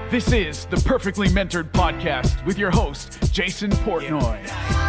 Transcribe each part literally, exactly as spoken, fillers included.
This is the Perfectly Mentored Podcast with your host, Jason Portnoy.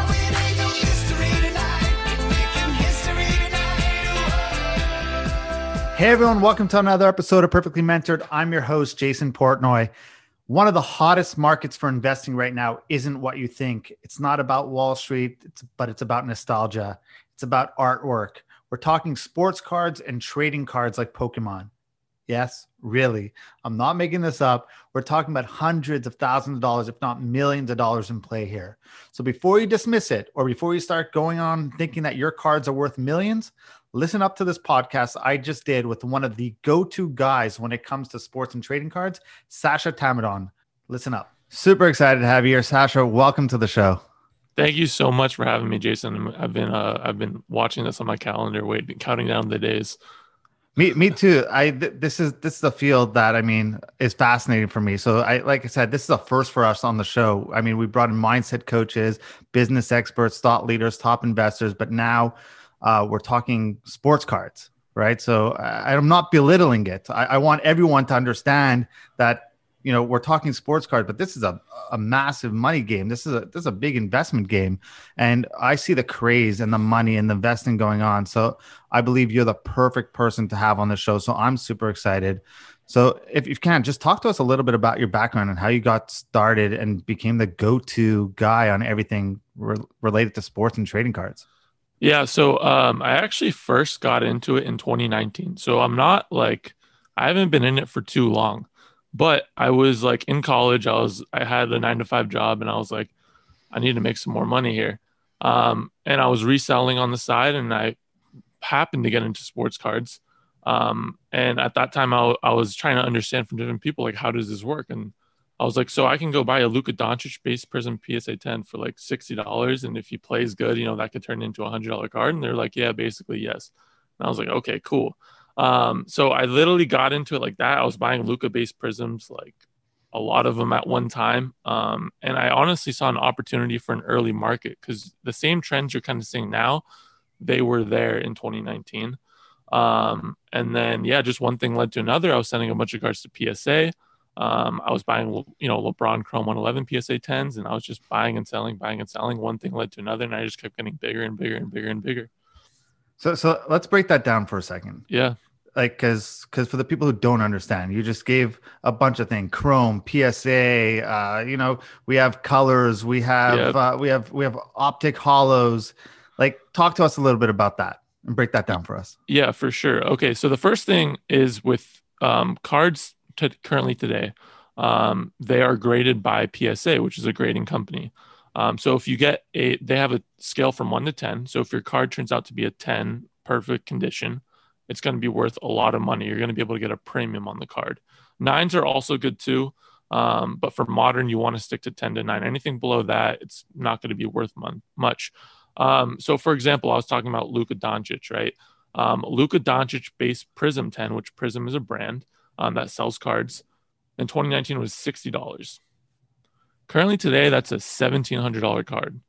Hey everyone, welcome to another episode of Perfectly Mentored. I'm your host, Jason Portnoy. One of the hottest markets for investing right now isn't what you think. It's not about Wall Street, it's, but it's about nostalgia. It's about artwork. We're talking sports cards and trading cards like Pokemon. Yes, really. I'm not making this up. We're talking about hundreds of thousands of dollars, if not millions of dollars in play here. So before you dismiss it, or before you start going on thinking that your cards are worth millions, listen up to this podcast I just did with one of the go-to guys when it comes to sports and trading cards, Sasha Tamadon. Listen up. Super excited to have you here. Sasha, welcome to the show. Thank you so much for having me, Jason. I've been uh, I've been watching this on my calendar, waiting, counting down the days. Me, me too. I th- this is this is a field that I mean is fascinating for me. So I like I said, this is a first for us on the show. I mean, we brought in mindset coaches, business experts, thought leaders, top investors, but now uh, we're talking sports cards, right? So I, I'm not belittling it. I, I want everyone to understand that. You know, we're talking sports cards, but this is a, a massive money game. This is a this is a big investment game. And I see the craze and the money and the investing going on. So I believe you're the perfect person to have on the show. So I'm super excited. So if you can, just talk to us a little bit about your background and how you got started and became the go-to guy on everything re- related to sports and trading cards. Yeah, so um, I actually first got into it in twenty nineteen. So I'm not like, I haven't been in it for too long. But I was like in college, I was, I had a nine to five job and I was like, I need to make some more money here. Um, and I was reselling on the side and I happened to get into sports cards. Um, and at that time I, I was trying to understand from different people, like, how does this work? And I was like, so I can go buy a Luka Doncic base Prism P S A ten for like sixty dollars. And if he plays good, you know, that could turn into a hundred dollar card. And they're like, yeah, basically, yes. And I was like, okay, cool. Um, so I literally got into it like that. I was buying Luka-based prisms, like a lot of them at one time. Um, and I honestly saw an opportunity for an early market because the same trends you're kind of seeing now, they were there in twenty nineteen. Um, and then, yeah, just one thing led to another. I was sending a bunch of cards to P S A. Um, I was buying, you know, LeBron Chrome one eleven P S A tens, and I was just buying and selling, buying and selling. One thing led to another, and I just kept getting bigger and bigger and bigger and bigger. So, so let's break that down for a second. Yeah. Like, cause, cause for the people who don't understand, you just gave a bunch of things: Chrome, P S A. Uh, you know, we have colors, we have, yep. uh, we have, we have optic hollows. Like, talk to us a little bit about that and break that down for us. Yeah, for sure. Okay, so the first thing is with um, cards t- currently today, um, they are graded by P S A, which is a grading company. Um, so if you get a, they have a scale from one to ten. So if your card turns out to be a ten, perfect condition, it's going to be worth a lot of money. You're going to be able to get a premium on the card. Nines are also good too. Um, but for modern, you want to stick to ten to nine. Anything below that, it's not going to be worth mon- much. Um, so for example, I was talking about Luka Doncic, right? Um, Luka Doncic base Prism ten, which Prism is a brand um, that sells cards, in twenty nineteen was sixty dollars. Currently today, that's a seventeen hundred dollars card.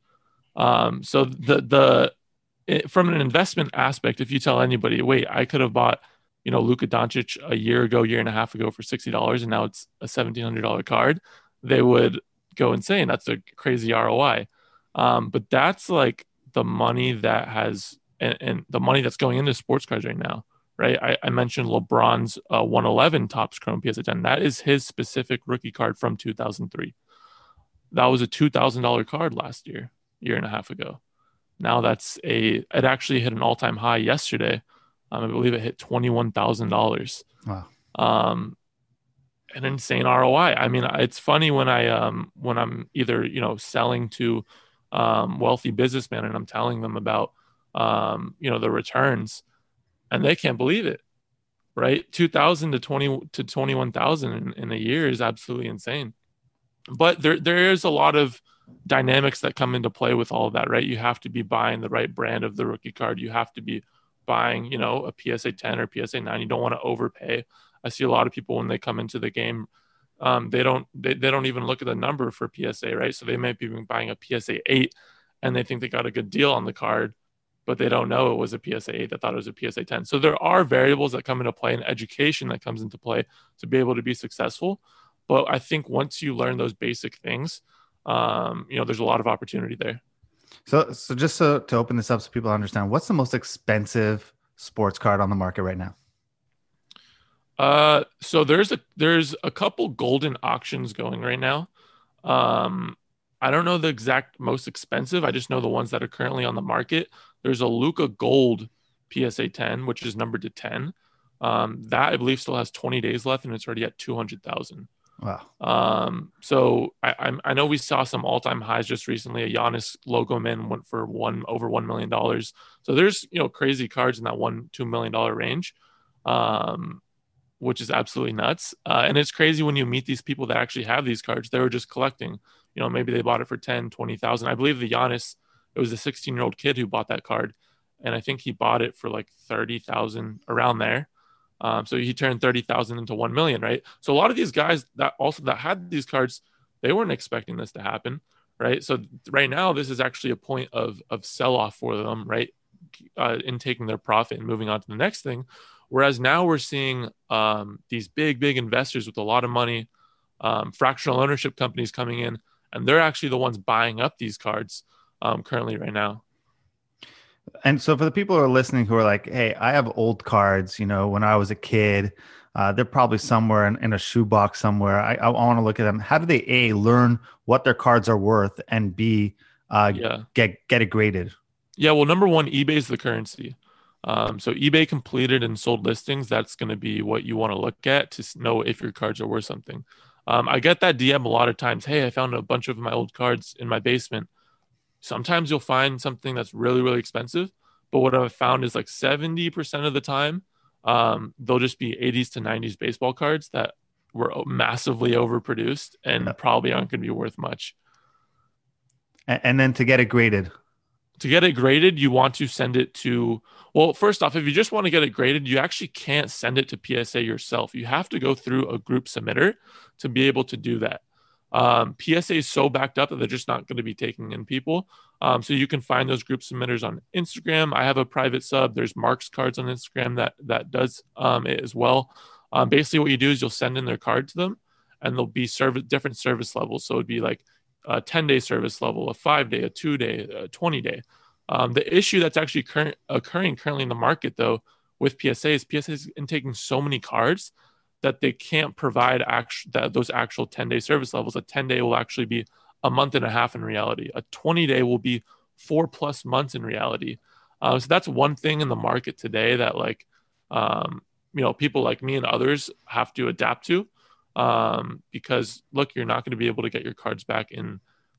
Um, so the, the, It, from an investment aspect, if you tell anybody, wait, I could have bought, you know, Luka Doncic a year ago, year and a half ago for sixty dollars, and now it's a seventeen hundred dollars card, they would go insane. That's a crazy R O I. Um, but that's like the money that has, and, and the money that's going into sports cards right now, right? I, I mentioned LeBron's uh, one eleven Topps Chrome P S A ten. That is his specific rookie card from two thousand three. That was a two thousand dollars card last year, year and a half ago. Now that's a, it actually hit an all-time high yesterday. Um, I believe it hit twenty-one thousand dollars. Wow. Um, an insane R O I. I mean, it's funny when I, um, when I'm either, you know, selling to um, wealthy businessmen and I'm telling them about, um, you know, the returns and they can't believe it, right? two thousand to twenty to twenty-one thousand in, in a year is absolutely insane. But there, there is a lot of dynamics that come into play with all of that, right? You have to be buying the right brand of the rookie card. You have to be buying, you know, a P S A ten or P S A nine. You don't want to overpay. I see a lot of people when they come into the game, um, they don't they, they don't even look at the number for P S A, right? So they might be buying a P S A eight and they think they got a good deal on the card, but they don't know it was a P S A eight. They thought it was a P S A ten. So there are variables that come into play and education that comes into play to be able to be successful. But I think once you learn those basic things, um, you know, there's a lot of opportunity there. So, so just so to open this up so people understand, what's the most expensive sports card on the market right now? Uh, so there's a there's a couple golden auctions going right now. Um, I don't know the exact most expensive. I just know the ones that are currently on the market. There's a Luka Gold P S A ten, which is numbered to ten. Um, that I believe still has twenty days left, and it's already at two hundred thousand. Wow. Um, so I, I'm, I know we saw some all-time highs just recently. A Giannis logo man went for one over one million dollars. So there's, you know, crazy cards in that one two million dollar range, um, which is absolutely nuts. Uh, and it's crazy when you meet these people that actually have these cards. They were just collecting. You know, maybe they bought it for ten, twenty thousand. I believe the Giannis, it was a sixteen year old kid who bought that card, and I think he bought it for like thirty thousand, around there. Um, so he turned thirty thousand into one million, right? So a lot of these guys that also that had these cards, they weren't expecting this to happen, right? So right now, this is actually a point of of sell off for them, right? Uh, in taking their profit and moving on to the next thing. Whereas now we're seeing um, these big, big investors with a lot of money, um, fractional ownership companies coming in, and they're actually the ones buying up these cards um, currently right now. And so for the people who are listening who are like, hey, I have old cards, you know, when I was a kid, uh, they're probably somewhere in, in a shoebox somewhere. I, I want to look at them. How do they, A, learn what their cards are worth, and B, uh, yeah. get, get it graded? Yeah, well, number one, eBay is the currency. Um, so eBay completed and sold listings, that's going to be what you want to look at to know if your cards are worth something. Um, I get that D M a lot of times. Hey, I found a bunch of my old cards in my basement. Sometimes you'll find something that's really, really expensive. But what I've found is like seventy percent of the time, um, they'll just be eighties to nineties baseball cards that were massively overproduced and yeah. probably aren't going to be worth much. And, and then to get it graded. To get it graded, you want to send it to, well, first off, if you just want to get it graded, you actually can't send it to P S A yourself. You have to go through a group submitter to be able to do that. Um, P S A is so backed up that they're just not going to be taking in people. Um, so you can find those group submitters on Instagram. I have a private sub. There's Mark's Cards on Instagram that that does um, it as well. Um, basically, what you do is you'll send in their card to them, and there'll be service different service levels. So it'd be like a ten day service level, a five day, a two day, a twenty day. Um, the issue that's actually current occurring currently in the market, though, with P S A is P S A is taking so many cards that they can't provide act- that, those actual ten day service levels. A ten day will actually be a month and a half in reality. A twenty day will be four plus months in reality. Uh, so that's one thing in the market today that, like, um, you know, people like me and others have to adapt to, um, because look, you're not going to be able to get your cards back in,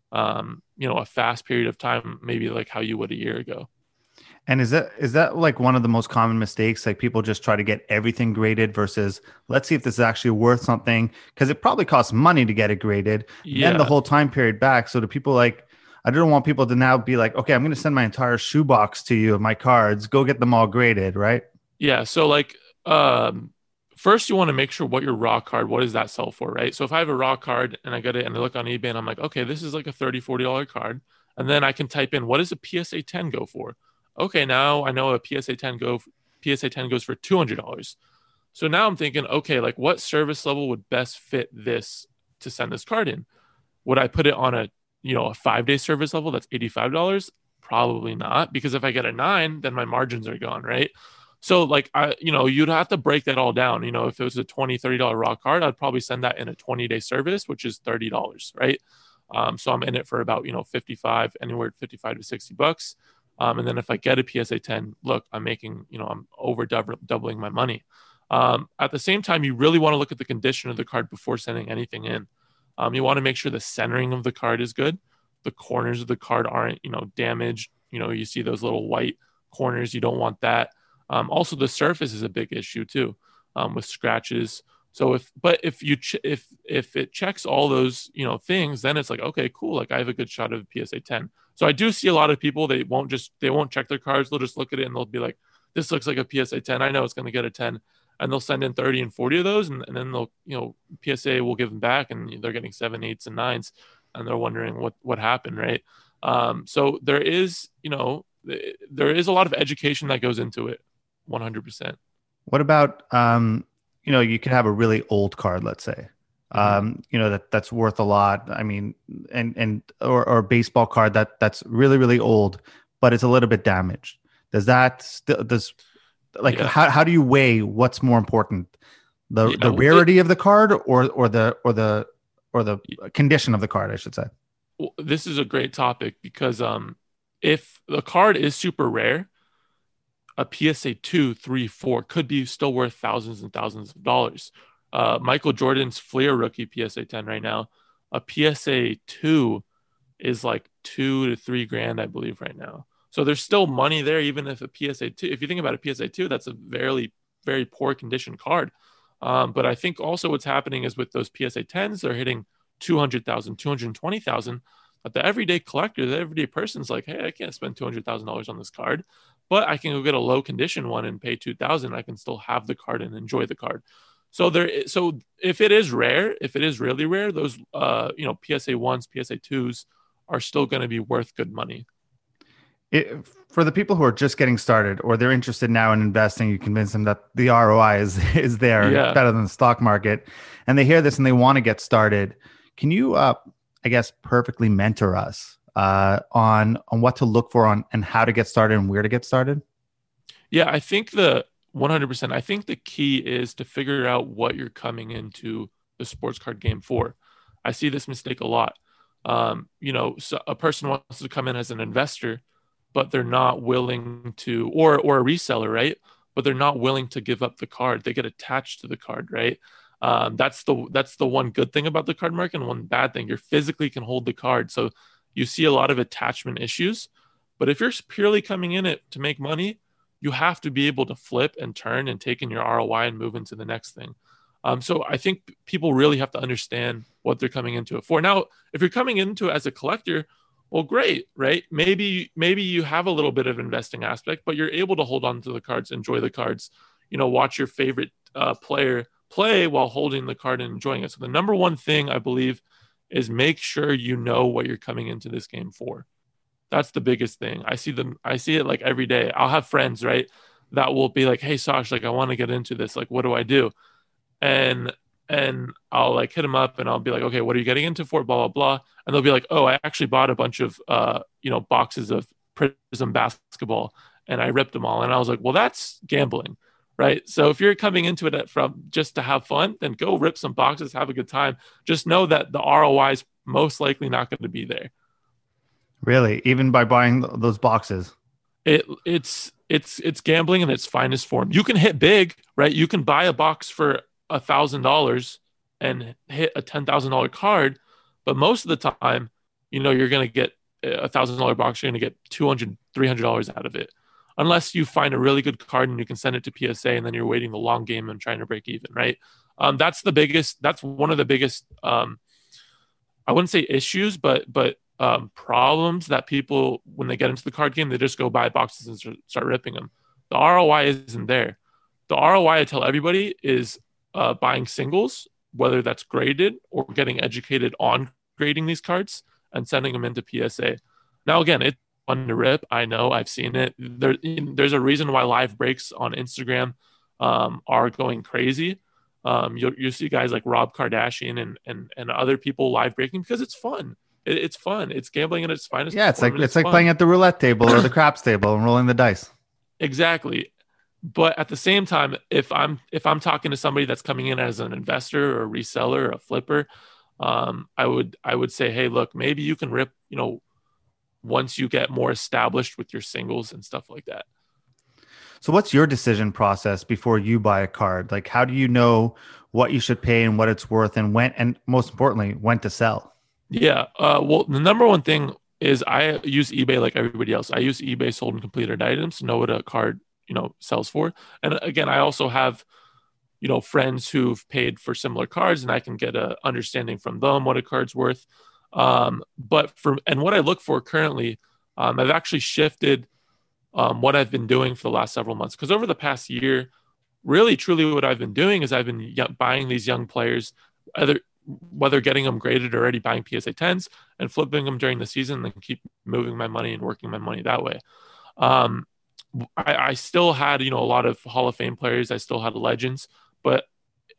um, you know, a fast period of time, maybe like how you would a year ago. And is that is that like one of the most common mistakes? Like people just try to get everything graded versus let's see if this is actually worth something, because it probably costs money to get it graded Yeah. and the whole time period back. So do people like, I don't want people to now be like, okay, I'm going to send my entire shoebox to you of my cards. Go get them all graded, right? Yeah. So like, um, first you want to make sure what your raw card, what does that sell for, right? So if I have a raw card and I get it and I look on eBay and I'm like, okay, this is like a thirty, forty dollars card. And then I can type in, what does a P S A ten go for? Okay, now I know a P S A ten go P S A ten goes for two hundred dollars. So now I'm thinking, okay, like what service level would best fit this to send this card in? Would I put it on a, you know, a five day service level that's eighty-five dollars? Probably not, because if I get a nine, then my margins are gone, right? So like, I, you know, you'd have to break that all down. You know, if it was a twenty, thirty dollars raw card, I'd probably send that in a twenty day service, which is thirty dollars, right? Um, so I'm in it for about, you know, fifty-five, anywhere fifty-five to sixty bucks. Um, and then if I get a P S A ten, look, I'm making, you know, I'm over doubling, doubling my money. Um, at the same time, you really want to look at the condition of the card before sending anything in. Um, you want to make sure the centering of the card is good. The corners of the card aren't, you know, damaged. You know, you see those little white corners. You don't want that. Um, also, the surface is a big issue too, um, with scratches. So if, but if you, ch- if, if it checks all those, you know, things, then it's like, okay, cool. Like I have a good shot of a P S A ten. So I do see a lot of people, they won't just, they won't check their cards. They'll just look at it and they'll be like, this looks like a P S A ten. I know it's going to get a ten, and they'll send in thirty and forty of those. And, and then they'll, you know, P S A will give them back and they're getting seven, eights and nines. And they're wondering what, what happened. Right. Um, so there is, you know, there is a lot of education that goes into it. one hundred percent. What about, um, you know, you could have a really old card, let's say, um, you know, that that's worth a lot. I mean, and and or or a baseball card that that's really really old, but it's a little bit damaged. Does that still does like Yeah. how how do you weigh what's more important, the Yeah, the well, rarity of the card or or the or the or the condition of the card, I should say? Well, this is a great topic because um, if the card is super rare, a P S A two, three, four could be still worth thousands and thousands of dollars. Uh, Michael Jordan's Fleer rookie P S A ten right now, a P S A two is like two to three grand, I believe, right now. So there's still money there, even if a P S A two, if you think about a P S A two, that's a very, very poor condition card. Um, but I think also what's happening is with those P S A tens, they're hitting two hundred thousand, two hundred twenty thousand. But the everyday collector, the everyday person's like, hey, I can't spend two hundred thousand dollars on this card, but I can go get a low condition one and pay two thousand dollars. I can still have the card and enjoy the card. So there, so if it is rare, if it is really rare, those, uh, you know, P S A ones, P S A twos are still going to be worth good money. It, for the people who are just getting started or they're interested now in investing, you convince them that the R O I is is there, Yeah. better than the stock market, and they hear this and they want to get started. Can you, uh, I guess, perfectly mentor us uh, on on what to look for on and how to get started and where to get started? Yeah, I think the one hundred percent. I think the key is to figure out what you're coming into the sports card game for. I see this mistake a lot. Um, you know, so a person wants to come in as an investor, but they're not willing to, or or a reseller, right? But they're not willing to give up the card. They get attached to the card, right? Um, that's the that's the one good thing about the card market, and one bad thing. You physically can hold the card, so you see a lot of attachment issues. But if you're purely coming in it to make money, you have to be able to flip and turn and take in your R O I and move into the next thing. Um, so I think people really have to understand what they're coming into it for. Now, if you're coming into it as a collector, well, great, right? Maybe maybe you have a little bit of investing aspect, but you're able to hold on to the cards, enjoy the cards, you know, watch your favorite uh, player play while holding the card and enjoying it. So the number one thing I believe is make sure you know what you're coming into this game for. That's the biggest thing. I see them. I see it like every day. I'll have friends, right, that will be like, "Hey, Sash, like I want to get into this. Like, what do I do?" And and I'll like hit them up and I'll be like, "Okay, what are you getting into for?" Blah blah blah. And they'll be like, "Oh, I actually bought a bunch of uh, you know, boxes of Prism basketball and I ripped them all." And I was like, "Well, that's gambling." Right. So if you're coming into it from just to have fun, then go rip some boxes, have a good time. Just know that the R O I is most likely not going to be there. Really, even by buying th- those boxes, It it's it's it's gambling in its finest form. You can hit big, right? You can buy a box for a thousand dollars and hit a ten thousand dollar card, but most of the time, you know, you're going to get a thousand dollar box. You're going to get two hundred, three hundred dollars out of it. Unless you find a really good card and you can send it to P S A and then you're waiting the long game and trying to break even, right? Um, that's the biggest, that's one of the biggest, um, I wouldn't say issues, but, but um, problems that people, when they get into the card game, they just go buy boxes and start ripping them. The R O I isn't there. The R O I, I tell everybody, is uh, buying singles, whether that's graded or getting educated on grading these cards and sending them into P S A. Now, again, it's fun to rip. I know, I've seen it. There, there's a reason why live breaks on Instagram um, are going crazy. Um, you'll, you'll see guys like Rob Kardashian and, and, and other people live breaking because it's fun. It, it's fun. It's gambling at its finest. yeah, it's like it's, it's like fun. playing at the roulette table or the craps table and rolling the dice. Exactly. But at the same time, if I'm if I'm talking to somebody that's coming in as an investor or a reseller or a flipper, um, I would I would say, hey, look, maybe you can rip, you know, once you get more established with your singles and stuff like that. So what's your decision process before you buy a card? Like, how do you know what you should pay and what it's worth and when, and most importantly, when to sell? Yeah. Uh, well, the number one thing is I use eBay like everybody else. I use eBay sold and completed items to know what a card, you know, sells for. And again, I also have, you know, friends who've paid for similar cards and I can get a understanding from them what a card's worth. Um, but for, and what I look for currently, um, I've actually shifted um, what I've been doing for the last several months. Because over the past year, really, truly what I've been doing is I've been y- buying these young players, either whether getting them graded or already buying P S A tens and flipping them during the season and keep moving my money and working my money that way. Um, I, I still had, you know, a lot of Hall of Fame players. I still had legends, but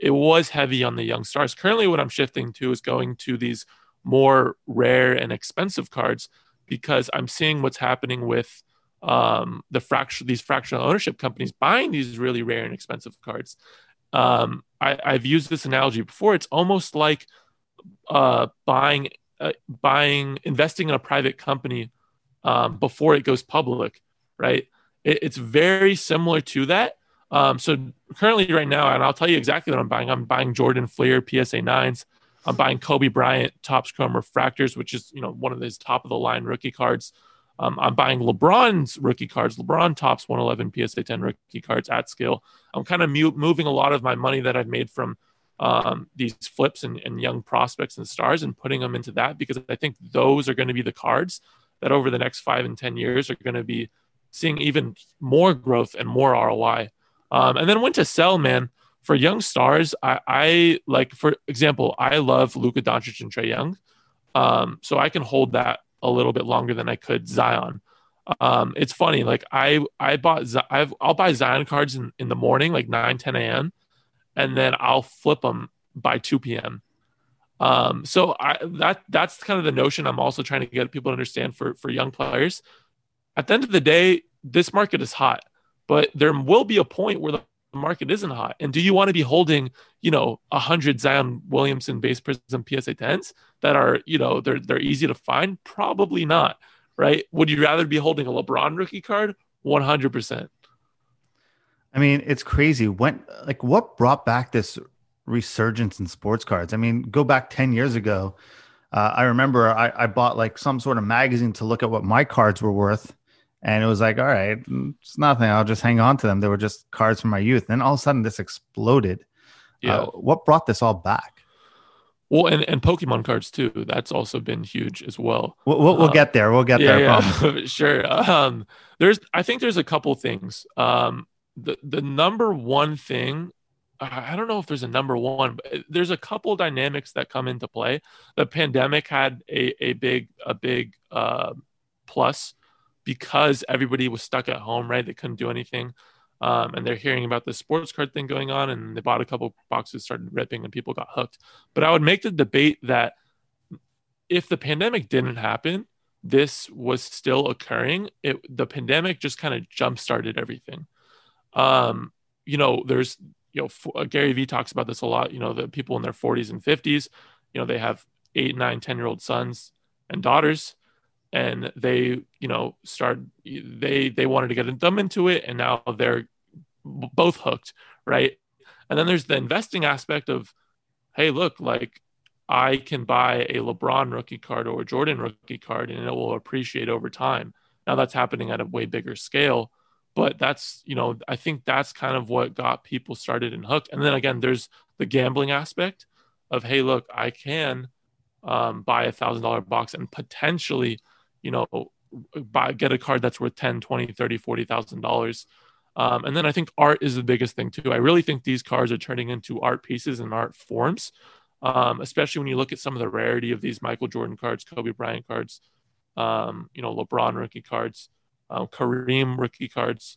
it was heavy on the young stars. Currently, what I'm shifting to is going to these more rare and expensive cards, because I'm seeing what's happening with um, the fraction these fractional ownership companies buying these really rare and expensive cards. Um, I, I've used this analogy before. It's almost like uh, buying, uh, buying, investing in a private company um, before it goes public, right? It, it's very similar to that. Um, so currently, right now, and I'll tell you exactly what I'm buying. I'm buying Jordan Fleer P S A nines. I'm buying Kobe Bryant Topps Chrome Refractors, which is, you know, one of his top of the line rookie cards. Um, I'm buying LeBron's rookie cards, LeBron Topps one eleven P S A ten rookie cards at scale. I'm kind of mu- moving a lot of my money that I've made from um, these flips and, and young prospects and stars and putting them into that, because I think those are going to be the cards that over the next five and ten years are going to be seeing even more growth and more R O I. Um, and then when to sell, man, for young stars, I, I like, for example, I love Luka Doncic and Trae Young. Um, so I can hold that a little bit longer than I could Zion. Um, it's funny. Like I, I bought, I've, I'll buy Zion cards in, in the morning, like nine, ten a.m. and then I'll flip them by two p.m. Um, so I, that, that's kind of the notion I'm also trying to get people to understand for, for young players. At the end of the day, this market is hot, but there will be a point where the market isn't hot. And do you want to be holding, you know, a hundred Zion Williamson base prism P S A tens that are, you know, they're, they're easy to find? Probably not. Right. Would you rather be holding a LeBron rookie card? one hundred percent. I mean, it's crazy. When, like, what brought back this resurgence in sports cards? I mean, go back ten years ago. Uh, I remember I, I bought like some sort of magazine to look at what my cards were worth. And it was like, all right, it's nothing. I'll just hang on to them. They were just cards from my youth. Then all of a sudden this exploded. Yeah. Uh, what brought this all back? Well, and, and Pokemon cards too. That's also been huge as well. We'll, we'll, we'll um, get there. We'll get yeah, there. Yeah, sure. Um, there's, I think there's a couple things. Um, the, the number one thing, I don't know if there's a number one, but there's a couple dynamics that come into play. The pandemic had a, a big, a big uh, plus, because everybody was stuck at home, right? They couldn't do anything. Um, and they're hearing about the sports card thing going on, and they bought a couple boxes, started ripping, and people got hooked. But I would make the debate that if the pandemic didn't happen, this was still occurring. It, the pandemic just kind of jump-started everything. Um, you know, there's, you know, for, Gary Vee talks about this a lot. You know, the people in their forties and fifties, you know, they have eight, nine, ten-year-old sons and daughters, and they, you know, start, they, they wanted to get them into it, and now they're both hooked, right? And then there's the investing aspect of, hey, look, like I can buy a LeBron rookie card or a Jordan rookie card, and it will appreciate over time. Now that's happening at a way bigger scale, but that's, you know, I think that's kind of what got people started and hooked. And then again, there's the gambling aspect of, hey, look, I can um, buy a thousand dollar box and potentially, you know, buy, get a card that's worth ten, twenty, thirty, forty thousand dollars. Um, and then I think art is the biggest thing too. I really think these cards are turning into art pieces and art forms, um, especially when you look at some of the rarity of these Michael Jordan cards, Kobe Bryant cards, um, you know, LeBron rookie cards, um, Kareem rookie cards.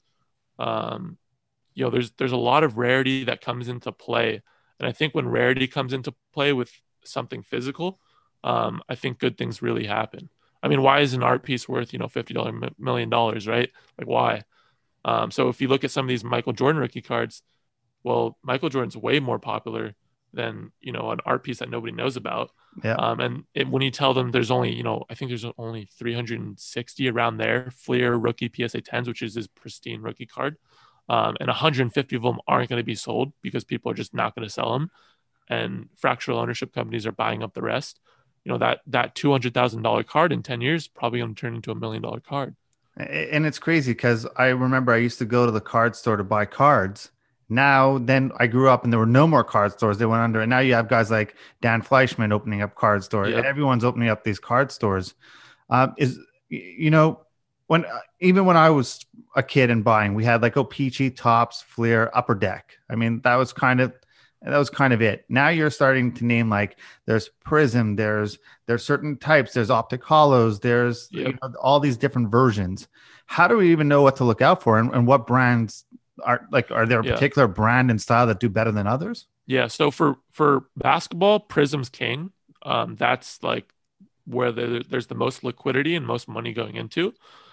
Um, you know, there's there's a lot of rarity that comes into play, and I think when rarity comes into play with something physical, um, I think good things really happen. I mean, why is an art piece worth, you know, fifty million dollars, right? Like, why? Um, so if you look at some of these Michael Jordan rookie cards, well, Michael Jordan's way more popular than, you know, an art piece that nobody knows about. Yeah. Um, and it, when you tell them there's only, you know, I think there's only three hundred sixty around there, Fleer rookie P S A tens, which is his pristine rookie card. Um, and one hundred fifty of them aren't going to be sold because people are just not going to sell them. And fractional ownership companies are buying up the rest. You know, that that two hundred thousand dollars card in ten years probably going to turn into a million dollar card. And it's crazy because I remember I used to go to the card store to buy cards. Now, then I grew up and there were no more card stores. They went under. And now you have guys like Dan Fleischman opening up card stores. Yep. Everyone's opening up these card stores. Um, is, you know, when even when I was a kid and buying, we had like O-Pee-Chee, Topps, Fleer, Upper Deck. I mean, that was kind of that was kind of it. Now you're starting to name like there's Prism, there's there's certain types, there's optic hollows, there's Yep. you know, all these different versions. How do we even know what to look out for, and, and what brands are like? Are there a Yeah. particular brand and style that do better than others? Yeah. So for for basketball, Prism's king. Um, that's like where the, there's the most liquidity and most money going into.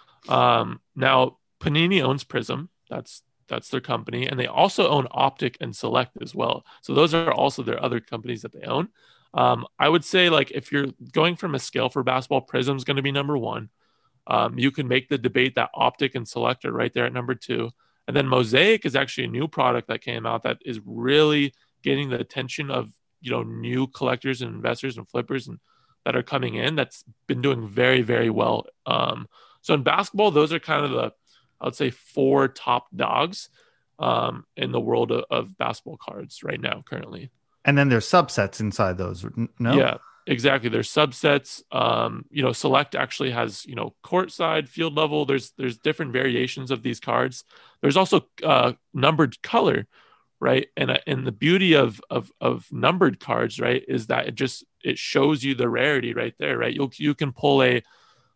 Um, now Panini owns Prism. That's that's their company, and they also own Optic and Select as well. So those are also their other companies that they own. Um, I would say like if you're going from a scale for basketball, Prism's going to be number one. Um, you can make the debate that Optic and Select are right there at number two. And then Mosaic is actually a new product that came out that is really getting the attention of, you know, new collectors and investors and flippers and that are coming in. That's been doing very, very well. Um, so in basketball, those are kind of the, I would say, four top dogs um, in the world of, of basketball cards right now, currently. And then there's subsets inside those. No? Yeah, exactly. There's subsets. Um, you know, Select actually has, you know, courtside, field level. There's there's different variations of these cards. There's also uh, numbered color, right? And uh, and the beauty of of of numbered cards, right, is that it just it shows you the rarity right there, right? You you can pull a,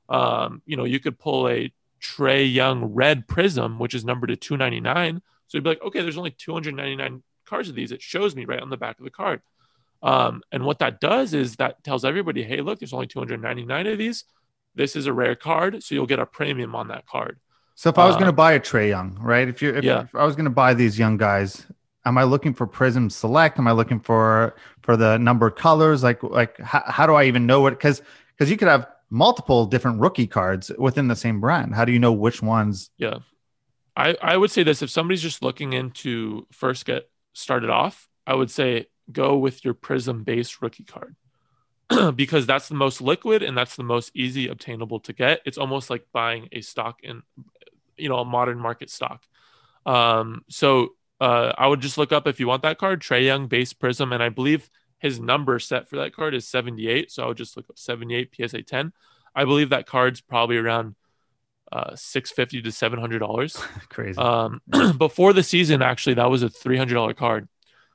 um, you know, you could pull a Trae Young red Prism, which is numbered to two ninety-nine. So you'd be like, okay, there's only two ninety-nine cards of these. It shows me right on the back of the card. Um, and what that does is that tells everybody, hey, look, there's only two ninety-nine of these. This is a rare card, so you'll get a premium on that card. So if I was um, going to buy a Trae Young, right? If you if, yeah. if I was going to buy these young guys, am I looking for Prism Select? Am I looking for for the numbered colors? Like like how, how do I even know it? Because because you could have multiple different rookie cards within the same brand. How do you know which ones? Yeah, I I would say this: if somebody's just looking into first get started off, I would say go with your Prism base rookie card because that's the most liquid and that's the most easy obtainable to get. It's almost like buying a stock in, you know, a modern market stock. Um, so uh, I would just look up if you want that card, Trae Young base Prism, and I believe his number set for that card is seventy-eight. So I would just look up seventy-eight P S A ten. I believe that card's probably around uh, six hundred fifty dollars to seven hundred dollars. Crazy. Um, before the season, actually, that was a three hundred dollars card.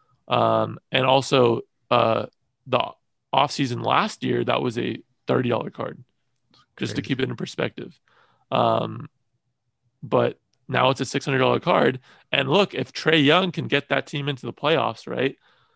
Um, and also uh, the off season last year, that was a thirty dollars card, just Crazy. to keep it in perspective. Um, but now it's a six hundred dollars card. And look, if Trae Young can get that team into the playoffs, right,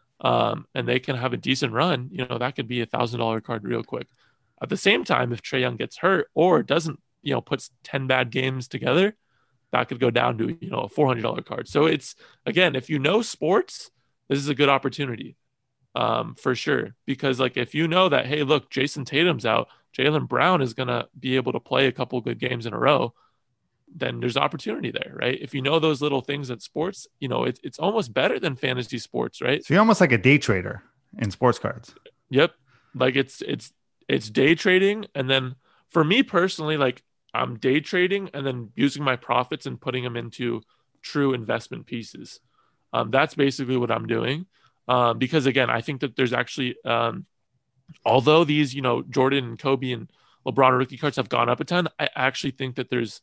um, and they can have a decent run, you know, that could be a one thousand dollars card real quick. At the same time, if Trae Young gets hurt or doesn't, you know, puts ten bad games together, that could go down to, you know, a four hundred dollars card. So it's, again, if you know sports, this is a good opportunity um, for sure. Because, like, if you know that, hey, look, Jason Tatum's out, Jaylen Brown is going to be able to play a couple good games in a row, then there's opportunity there, right? If you know those little things at sports, you know, it, it's almost better than fantasy sports, right? So you're almost like a day trader in sports cards. Yep. Like it's, it's, it's day trading. And then for me personally, like I'm day trading and then using my profits and putting them into true investment pieces. Um, that's basically what I'm doing. Um, because again, I think that there's actually, um, although these, you know, Jordan and Kobe and LeBron rookie cards have gone up a ton, I actually think that there's,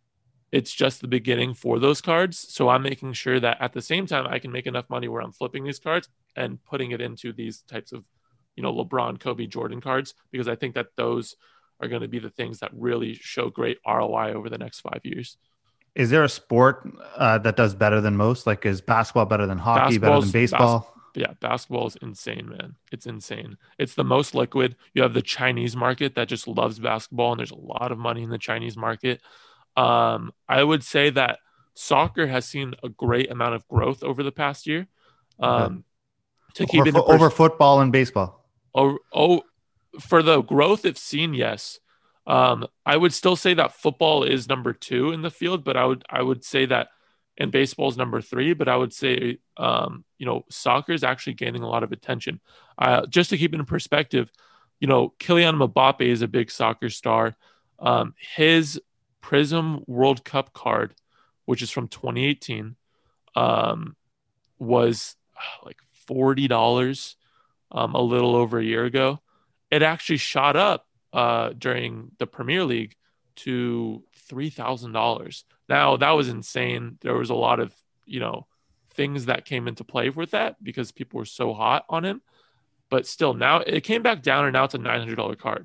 it's just the beginning for those cards. So I'm making sure that at the same time, I can make enough money where I'm flipping these cards and putting it into these types of, you know, LeBron, Kobe, Jordan cards, because I think that those are going to be the things that really show great R O I over the next five years. Is there a sport uh, that does better than most? Like, is basketball better than hockey, better than baseball? Bas- yeah, basketball is insane, man. It's insane. It's the most liquid. You have the Chinese market that just loves basketball, and there's a lot of money in the Chinese market. Um, I would say that soccer has seen a great amount of growth over the past year. Um, to keep over, it in pers- over football and baseball. Oh, oh, for the growth it's seen, yes. Um, I would still say that football is number two in the field, but I would I would say that and baseball is number three. But I would say, um, you know, soccer is actually gaining a lot of attention. Uh, just to keep it in perspective, you know, Kylian Mbappe is a big soccer star. Um, his Prism World Cup card, which is from twenty eighteen, um, was like forty dollars um, a little over a year ago. It actually shot up uh, during the Premier League to three thousand dollars. Now, that was insane. There was a lot of, you know, things that came into play with that because people were so hot on him. But still, now it came back down and now it's a nine hundred dollars card.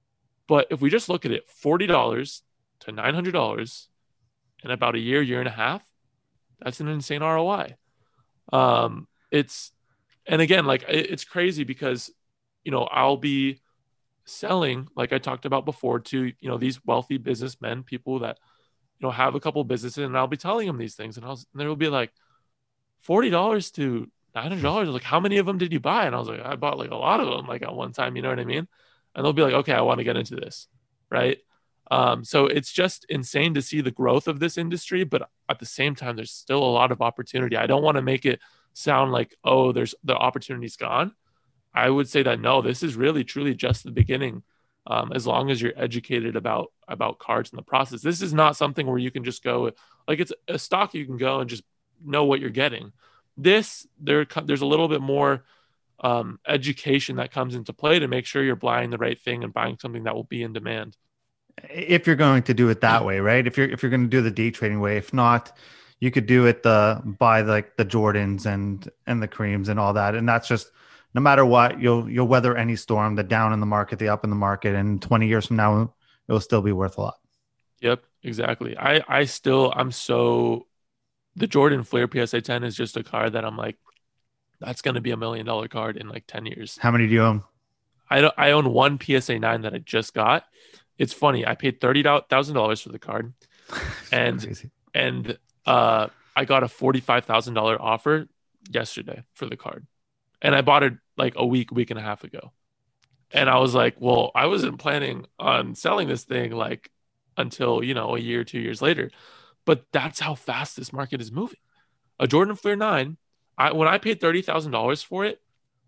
But if we just look at it, forty dollars to nine hundred dollars in about a year, year and a half, that's an insane R O I. Um, it's and again, like it, it's crazy because, you know, I'll be selling, like I talked about before, to, you know, these wealthy businessmen, people that, you know, have a couple businesses, and I'll be telling them these things, and I was, and they'll be like, forty dollars to nine hundred dollars. Like, how many of them did you buy? And I was like, I bought like a lot of them, like at one time, you know what I mean? And they'll be like, okay, I want to get into this. Right. Um, so it's just insane to see the growth of this industry, but at the same time, there's still a lot of opportunity. I don't want to make it sound like, oh, there's the opportunity's gone. I would say that no, this is really truly just the beginning. Um, as long as you're educated about about cards and the process, this is not something where you can just go, like, it's a stock you can go and just know what you're getting. This there there's a little bit more um, education that comes into play to make sure you're buying the right thing and buying something that will be in demand. If you're going to do it that way, right? If you're if you're going to do the day trading way, if not, you could do it the buy like the Jordans and and the creams and all that, and that's just, no matter what, you'll you'll weather any storm, the down in the market, the up in the market, and twenty years from now, it'll still be worth a lot. Yep, exactly. I I still I'm so the Jordan Flair P S A ten is just a card that I'm like, that's going to be a million dollar card in like ten years. How many do you own? I don't, I own one P S A nine that I just got. It's funny. I paid thirty thousand dollars for the card, and Crazy. and uh, I got a forty-five thousand dollars offer yesterday for the card, and I bought it like a week, week and a half ago. And I was like, well, I wasn't planning on selling this thing like until, you know, a year, two years later. But that's how fast this market is moving. A Jordan Flair nine, I, when I paid thirty thousand dollars for it,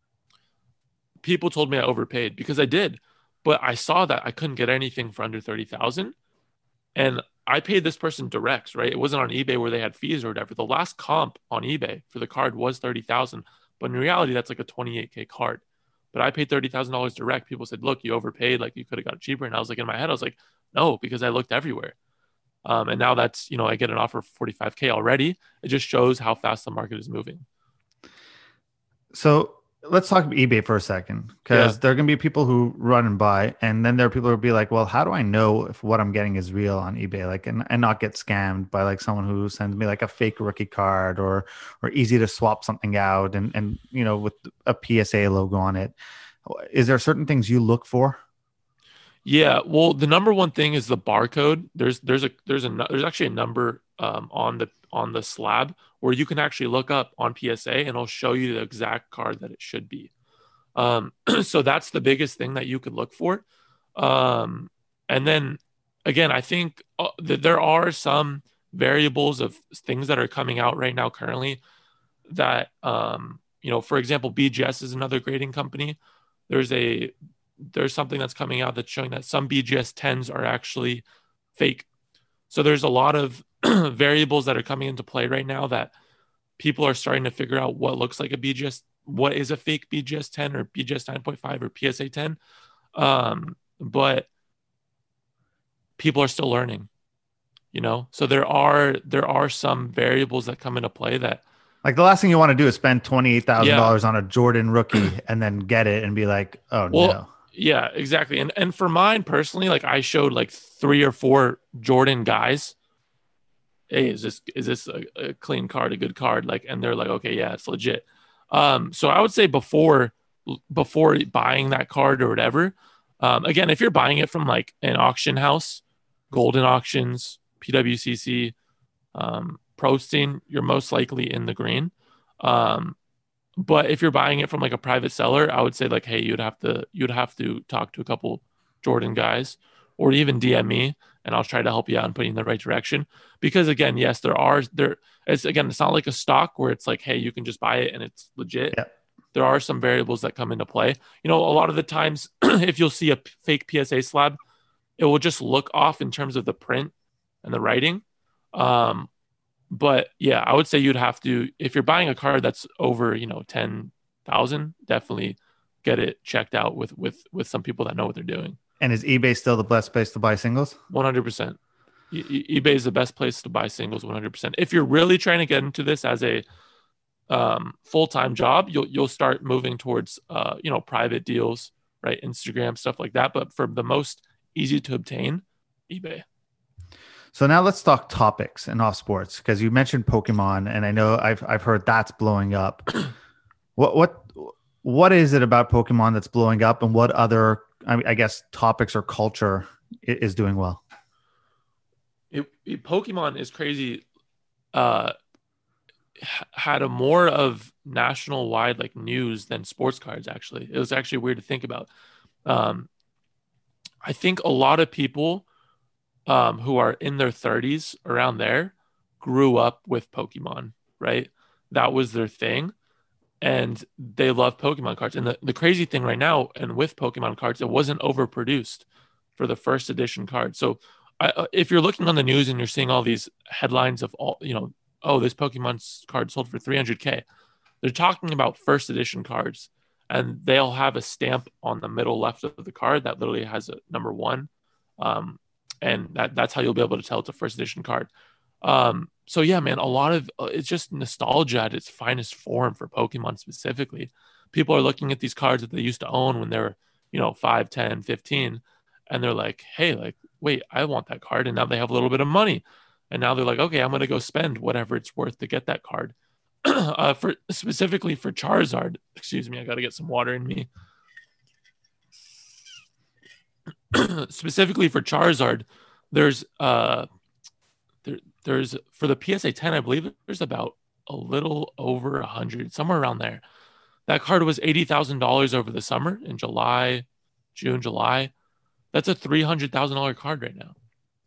people told me I overpaid, because I did. But I saw that I couldn't get anything for under thirty thousand dollars. And I paid this person direct, right? It wasn't on eBay where they had fees or whatever. The last comp on eBay for the card was thirty thousand dollars. But in reality, that's like a twenty-eight K card. But I paid thirty thousand dollars direct. People said, look, you overpaid. Like, you could have got it cheaper. And I was like, in my head, I was like, no, because I looked everywhere. Um, and now that's, you know, I get an offer for forty-five K already. It just shows how fast the market is moving. So let's talk about eBay for a second, because Yeah. there are going to be people who run and buy, and then there are people who will be like, well, how do I know if what I'm getting is real on eBay? Like, and, and not get scammed by like someone who sends me like a fake rookie card, or, or easy to swap something out and, and, you know, with a P S A logo on it. Is there certain things you look for? Yeah, well, the number one thing is the barcode. There's there's a there's a there's actually a number um, on the on the slab where you can actually look up on P S A, and it'll show you the exact card that it should be. Um, so that's the biggest thing that you could look for. Um, and then again, I think uh, that there are some variables of things that are coming out right now currently that um, you know, for example, B G S is another grading company. There's a there's something that's coming out that's showing that some B G S tens are actually fake. So there's a lot of variables that are coming into play right now that people are starting to figure out what looks like a B G S, what is a fake B G S ten or B G S nine point five or P S A ten. Um, but people are still learning, you know? So there are, there are some variables that come into play that, like, the last thing you want to do is spend twenty-eight thousand dollars Yeah. on a Jordan rookie and then get it and be like, oh Well, no. yeah, exactly. And and for mine personally, like, I showed like three or four Jordan guys, hey, is this is this a, a clean card, a good card? Like, and they're like, okay, yeah, it's legit. Um, so I would say before before buying that card or whatever, um, again, if you're buying it from like an auction house, Golden Auctions, P W C C, um, Prostein, you're most likely in the green. Um, But if you're buying it from like a private seller, I would say like, hey, you'd have to you'd have to talk to a couple Jordan guys, or even D M me, and I'll try to help you out and put you in the right direction. Because again, yes, there are there. It's again, it's not like a stock where it's like, hey, you can just buy it and it's legit. Yeah. There are some variables that come into play. You know, a lot of the times, if you'll see a p- fake P S A slab, it will just look off in terms of the print and the writing. Um, But yeah, I would say you'd have to, if you're buying a card that's over, you know, ten thousand, definitely get it checked out with, with, with some people that know what they're doing. And is eBay still the best place to buy singles? one hundred percent. E- e- eBay is the best place to buy singles. one hundred percent. If you're really trying to get into this as a um, full-time job, you'll, you'll start moving towards, uh, you know, private deals, right? Instagram, stuff like that. But for the most easy to obtain, eBay. So now let's talk topics and off sports, because you mentioned Pokemon, and I know I've I've heard that's blowing up. what what what is it about Pokemon that's blowing up, and what other, I, mean, I guess, topics or culture is doing well? It, it, Pokemon is crazy. Uh, had a more of national wide like news than sports cards. Actually, it was actually weird to think about. Um, I think a lot of people um, who are in their thirties around there grew up with Pokemon, right? That was their thing. And they love Pokemon cards. And the, the crazy thing right now, and with Pokemon cards, it wasn't overproduced for the first edition card. So I, if you're looking on the news and you're seeing all these headlines of all, you know, oh, this Pokemon card sold for three hundred K, they're talking about first edition cards. And they'll have a stamp on the middle left of the card that literally has a number one. Um, and that, that's how you'll be able to tell it's a first edition card. Um, so yeah, man, a lot of uh, it's just nostalgia at its finest form for Pokemon specifically. People are looking at these cards that they used to own when they were, you know, five, ten, fifteen, and they're like, hey, like, wait, I want that card. And now they have a little bit of money. And now they're like, okay, I'm going to go spend whatever it's worth to get that card. uh, for specifically for Charizard, excuse me, I got to get some water in me. Specifically for Charizard, there's uh there, there's for the P S A ten, I believe there's about a little over a hundred, somewhere around there. That card was eighty thousand dollars over the summer in July, June, July. That's a three hundred thousand dollar card right now.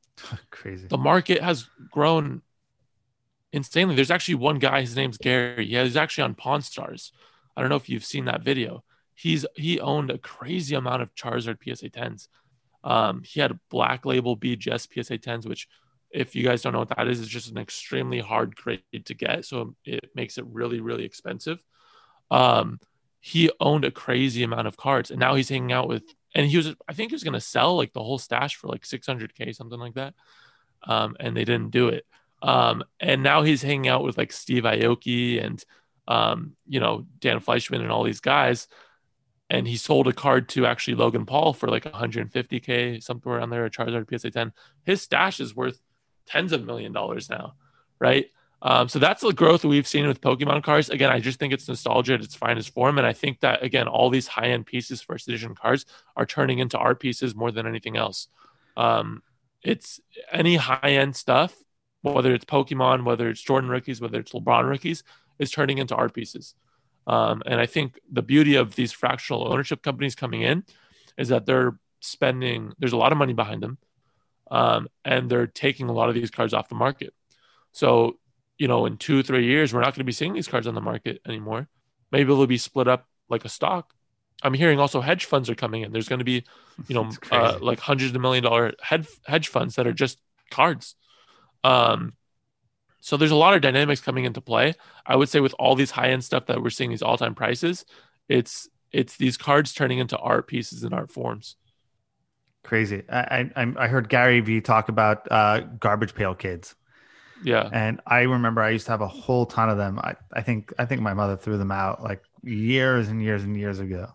Crazy. The market has grown insanely. There's actually one guy, his name's Gary. Yeah, he's actually on Pawn Stars. I don't know if you've seen that video. He's he owned a crazy amount of Charizard P S A tens. Um, he had Black Label B G S P S A tens, which, if you guys don't know what that is, it's just an extremely hard grade to get. So it makes it really, really expensive. Um, he owned a crazy amount of cards, and now he's hanging out with, and he was, I think he was going to sell like the whole stash for like six hundred K, something like that. Um, and they didn't do it. Um, and now he's hanging out with like Steve Aoki and, um, you know, Dan Fleischman and all these guys. And he sold a card to actually Logan Paul for like one hundred fifty K, somewhere around there, a Charizard P S A ten. His stash is worth tens of million dollars now, right? Um, so that's the growth we've seen with Pokemon cards. Again, I just think it's nostalgia at its finest form. And I think that, again, all these high-end pieces, first edition cards, are turning into art pieces more than anything else. Um, it's any high-end stuff, whether it's Pokemon, whether it's Jordan rookies, whether it's LeBron rookies, is turning into art pieces. Um, and I think the beauty of these fractional ownership companies coming in is that they're spending, there's a lot of money behind them. Um, and they're taking a lot of these cards off the market. So, you know, in two, three years, we're not going to be seeing these cards on the market anymore. Maybe they'll be split up like a stock. I'm hearing also hedge funds are coming in. There's going to be, you know, uh, like hundreds of million dollar hedge, hedge funds that are just cards. Um, so there's a lot of dynamics coming into play. I would say with all these high-end stuff that we're seeing, these all-time prices, it's it's these cards turning into art pieces and art forms. Crazy. I I, I heard Gary Vee talk about uh, garbage pail kids. Yeah. And I remember I used to have a whole ton of them. I, I think I think my mother threw them out like years and years and years ago.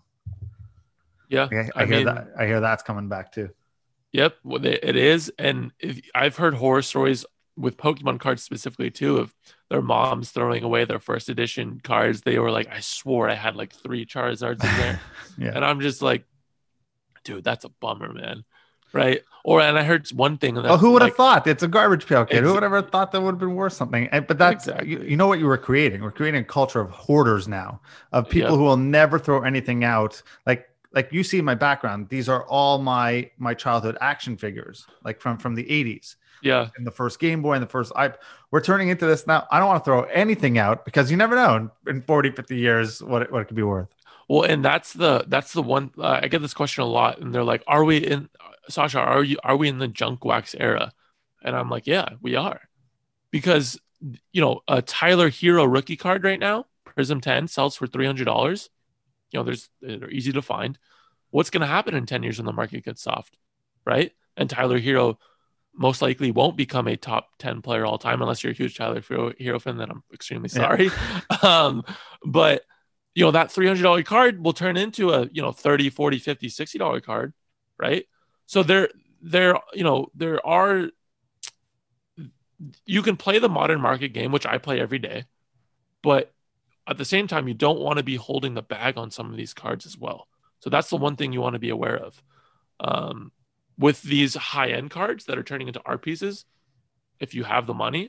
Yeah. I, I, I hear mean, that. I hear that's coming back too. Yep, well, it is. And if, I've heard horror stories with Pokemon cards specifically too, of their moms throwing away their first edition cards. They were like, I swore I had like three Charizards in there. Yeah. And I'm just like, dude, that's a bummer, man. Right. Or, and I heard one thing. That, oh, who would like, have thought it's a garbage pail kid? Ex- who would have ever thought that would have been worth something? And, but that's, exactly. you, you know what you were creating? We're creating a culture of hoarders now, of people yep. who will never throw anything out. Like, like you see my background, these are all my, my childhood action figures, like from, from the eighties. Yeah. And the first Game Boy and the first iPod. We're turning into this now. I don't want to throw anything out because you never know in, in forty, fifty years what it, what it could be worth. Well, and that's the that's the one uh, I get this question a lot, and they're like, "Are we in Sasha? Are you are we in the junk wax era?" And I'm like, "Yeah, we are," because you know a Tyler Hero rookie card right now, Prism ten, sells for three hundred dollars. You know, there's they're easy to find. What's going to happen in ten years when the market gets soft, right? And Tyler Hero most likely won't become a top ten player all time unless you're a huge Tyler Hero, Hero fan. Then I'm extremely sorry. Yeah. um, but you know, that three hundred dollars card will turn into a, you know, thirty, forty, fifty, sixty dollars card. Right. So there, there, you know, there are, you can play the modern market game, which I play every day, but at the same time, you don't want to be holding the bag on some of these cards as well. So that's the one thing you want to be aware of. Um, with these high-end cards that are turning into art pieces, if you have the money,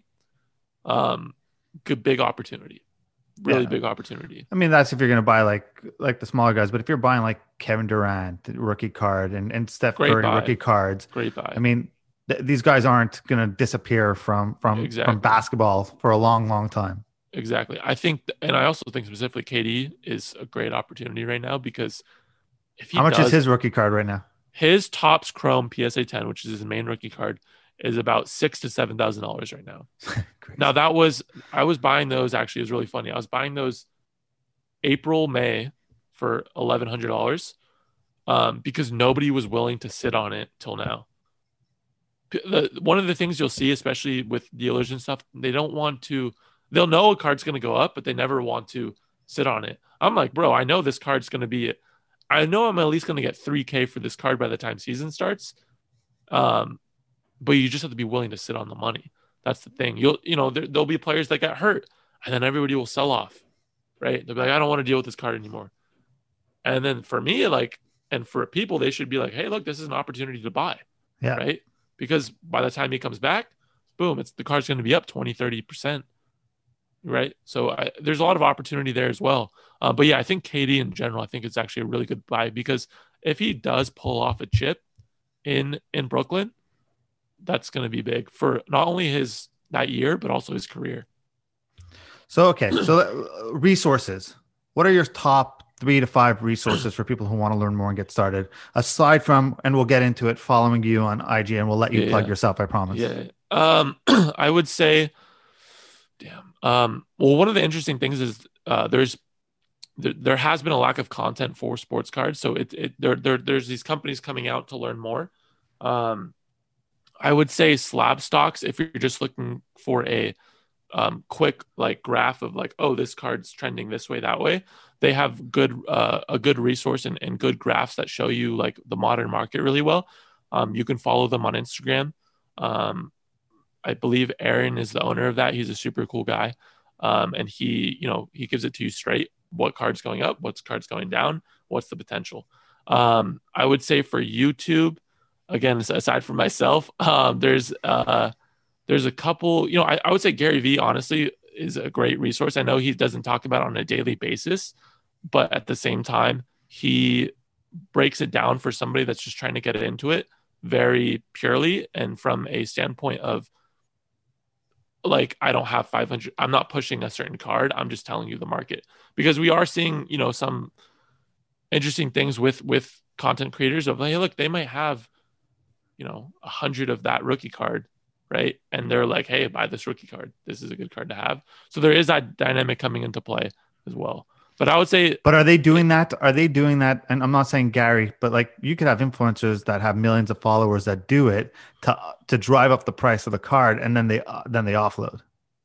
um, good big opportunity. Really yeah. big opportunity. I mean, that's if you're going to buy like like the smaller guys, but if you're buying like Kevin Durant rookie card and, and Steph Great Curry buy. rookie cards, great buy. I mean, th- these guys aren't going to disappear from from, exactly. from basketball for a long, long time. Exactly. I think, and I also think specifically K D is a great opportunity right now because if he how much does, is his rookie card right now? His Topps Chrome P S A ten, which is his main rookie card, is about six to seven thousand dollars right now. Now that was I was buying those. Actually, it was really funny. I was buying those April, May for eleven hundred dollars um, because nobody was willing to sit on it till now. The, one of the things you'll see, especially with dealers and stuff, they don't want to. They'll know a card's going to go up, but they never want to sit on it. I'm like, bro, I know this card's going to be. I know I'm at least going to get three K for this card by the time season starts. Um, but you just have to be willing to sit on the money. That's the thing. You'll, you know, there, there'll be players that get hurt, and then everybody will sell off, right? They'll be like, I don't want to deal with this card anymore. And then for me, like, and for people, they should be like, hey, look, this is an opportunity to buy, yeah, right? Because by the time he comes back, boom, it's the card's going to be up twenty, thirty percent. Right. So I, there's a lot of opportunity there as well. Uh, but yeah, I think K D in general, I think it's actually a really good buy because if he does pull off a chip in, in Brooklyn, that's going to be big for not only his that year, but also his career. So, okay. So uh, resources, what are your top three to five resources for people who want to learn more and get started aside from, and we'll get into it following you on I G and we'll let you yeah, plug yeah. yourself. I promise. Yeah. Um, I would say, Damn. Um, well, one of the interesting things is uh, there's there, there has been a lack of content for sports cards, so it it there, there there's these companies coming out to learn more. Um, I would say Slab Stocks if you're just looking for a um, quick like graph of like, oh, this card's trending this way, that way. They have good uh, a good resource and, and good graphs that show you like the modern market really well. Um, you can follow them on Instagram. Um, I believe Aaron is the owner of that. He's a super cool guy. Um, and he, you know, he gives it to you straight. What card's going up? What's cards going down? What's the potential? Um, I would say for YouTube, again, aside from myself, um, there's uh, there's a couple, you know, I, I would say Gary Vee, honestly, is a great resource. I know he doesn't talk about it on a daily basis, but at the same time, he breaks it down for somebody that's just trying to get into it very purely and from a standpoint of, like, I don't have five hundred. I'm not pushing a certain card. I'm just telling you the market because we are seeing, you know, some interesting things with, with content creators of like, hey, look, they might have, you know, a hundred of that rookie card. Right. And they're like, hey, buy this rookie card. This is a good card to have. So there is that dynamic coming into play as well. But I would say, but are they doing that? Are they doing that? And I'm not saying Gary, but like you could have influencers that have millions of followers that do it to to drive up the price of the card, and then they uh, then they offload.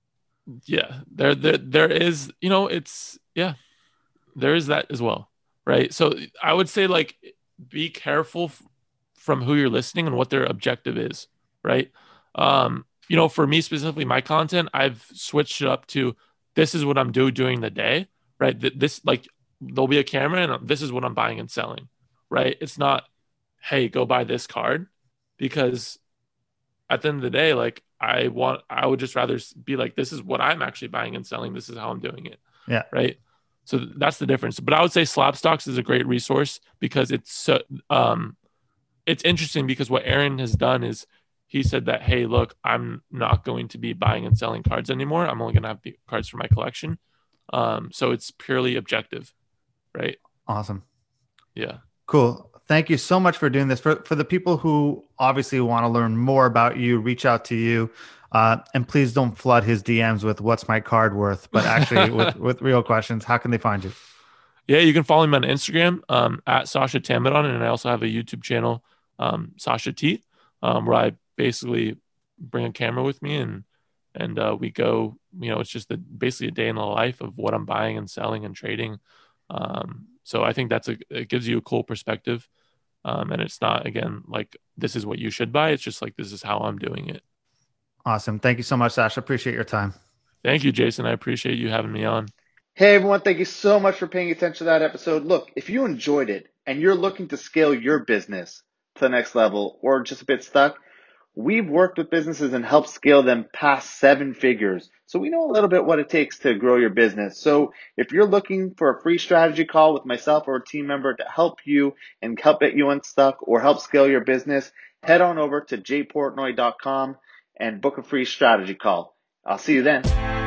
Yeah, there there there is, you know, it's yeah, there is that as well, right? So I would say like be careful f- from who you're listening and what their objective is, right? Um, you know, for me specifically, my content, I've switched it up to this is what I'm doing during the day. Right. This, like, there'll be a camera and this is what I'm buying and selling. Right. It's not, hey, go buy this card, because at the end of the day, like, I want, I would just rather be like, this is what I'm actually buying and selling. This is how I'm doing it. Yeah. Right. So that's the difference. But I would say Slab Stocks is a great resource because it's so, um, it's interesting because what Aaron has done is he said that, hey, look, I'm not going to be buying and selling cards anymore. I'm only going to have the cards for my collection. Um, so it's purely objective, right? Awesome. Yeah. Cool. Thank you so much for doing this. For for the people who obviously want to learn more about you, reach out to you. Uh, and please don't flood his D Ms with what's my card worth, but actually with, with real questions. How can they find you? Yeah, you can follow me on Instagram um, at Sasha Tambadon. And I also have a YouTube channel, um, Sasha T, um, where I basically bring a camera with me and And uh, we go, you know, it's just a, basically a day in the life of what I'm buying and selling and trading. Um, so I think that's a, it gives you a cool perspective. Um, and it's not, again, like, this is what you should buy. It's just like, this is how I'm doing it. Awesome. Thank you so much, Sasha. Appreciate your time. Thank you, Jason. I appreciate you having me on. Hey everyone, thank you so much for paying attention to that episode. Look, if you enjoyed it and you're looking to scale your business to the next level or just a bit stuck, we've worked with businesses and helped scale them past seven figures. So we know a little bit what it takes to grow your business. So if you're looking for a free strategy call with myself or a team member to help you and help get you unstuck or help scale your business, head on over to j portnoy dot com and book a free strategy call. I'll see you then.